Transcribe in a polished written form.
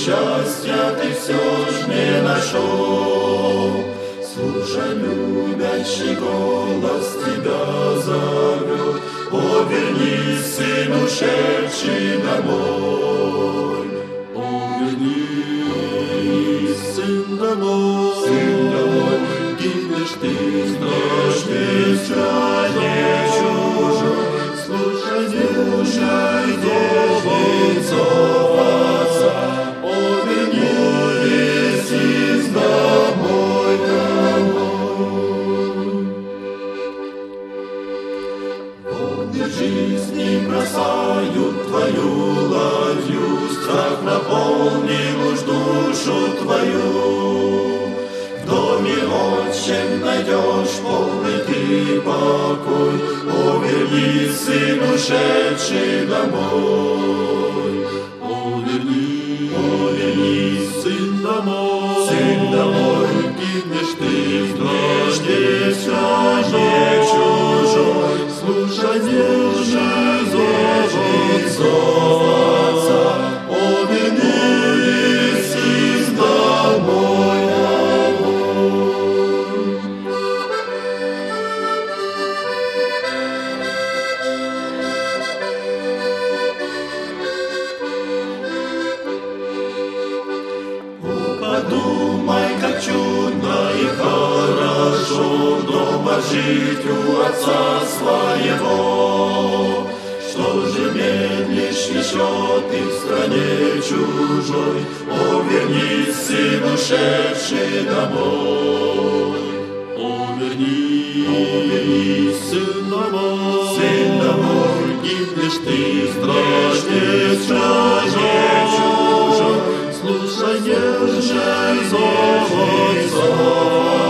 счастья ты все ж не нашел. Слушай, любящий голос тебя зовет: о, вернись, сын, ушедший домой. О, вернись, сын, домой, гибнешь ты страшней стране чужой. Слушай, голос отца, о, вернись из домой. Волны жизни бросают твою ладью, страх наполнил уж душу твою. В доме отчим найдешь полный ты покой. О, вернись, сын, ушедший домой. О, вернись, сын, домой, гибнешь ты в страшной стране чужой. Слушай, нежный зов отца, о, вернись из домой. Подумай, как чудно и хорошо дома жить у отца своего. Что же медлишь еще ты в стране чужой? О, вернись, сын, ушедший домой. О, вернись, сын, домой, гибнешь ты в страшной стране чужой. Слушай, нежный зов отца.